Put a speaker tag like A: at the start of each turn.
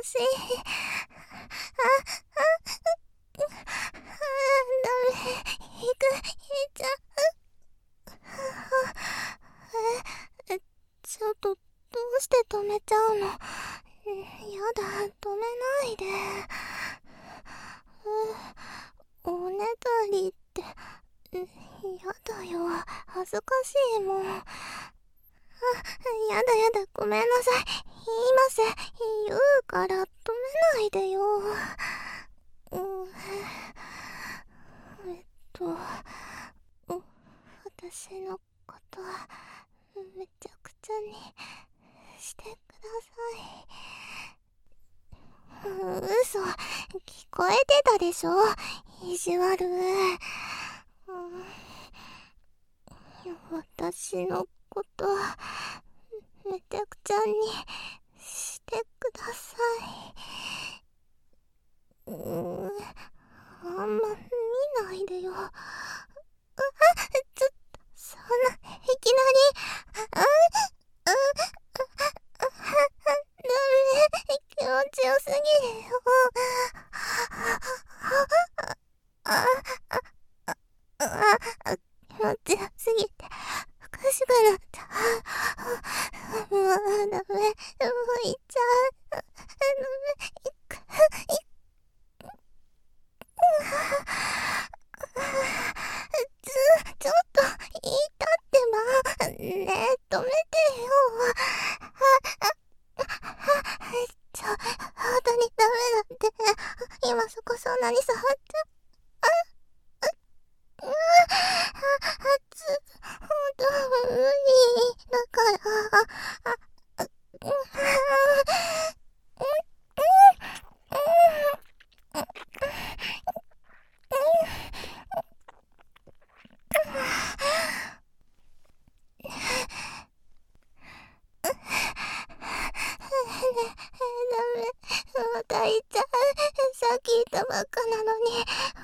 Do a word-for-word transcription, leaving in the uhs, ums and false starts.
A: しい。あ、あ、あ、ダメ。引く、引いちゃう。え、ちょっと、どうして止めちゃうの？やだ、止めないで。おねだりって、やだよ、恥ずかしいもん。あ、やだやだ、ごめんなさい。言いません。言うから止めないでよ。うん、えっと、私のことはめちゃくちゃにしてください。うん、嘘、聞こえてたでしょ、意地悪。うん、私のことはめちゃくちゃにしてください。うーん、あんま見ないでよ。あ、ちょっと、そんな、いきなり、あ、あ、あ、あ、ダメ、気持ちよすぎるよ。あ、あ、あ、あ、あ、気持ちよすぎて、おかしくなった。もうダメ、もう行っちゃう。ダメ、行く、行く。ちょ、ちょっと、言いたってば。ねえ、止めてよ。あ、あ、あ、ちょ、本当にダメだって。今そこそんなに触っちゃ、あ、あ、あ、つ、本当無理。だから、あ、あ、うん、うん、うん、うん、ダメ。また言っちゃう。さっき言ったばっかなのに。